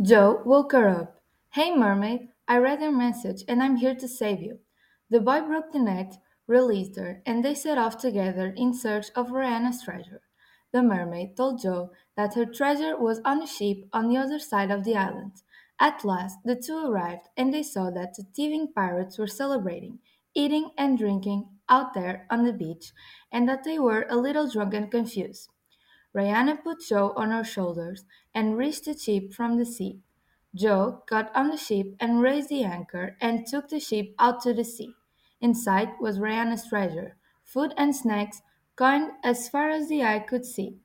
Joe woke her up. Hey, mermaid, I read your message and I'm here to save you. The boy broke the net, released her, and they set off together in search of Rihanna's treasure. The mermaid told Joe that her treasure was on a ship on the other side of the island. At last, the two arrived and they saw that the thieving pirates were celebrating, eating and drinking out there on the beach, and that they were a little drunk and confused. Rihanna put Joe on her shoulders and reached the ship from the sea. Joe got on the ship and raised the anchor and took the ship out to the sea. Inside was Rihanna's treasure, food and snacks, coined as far as the eye could see.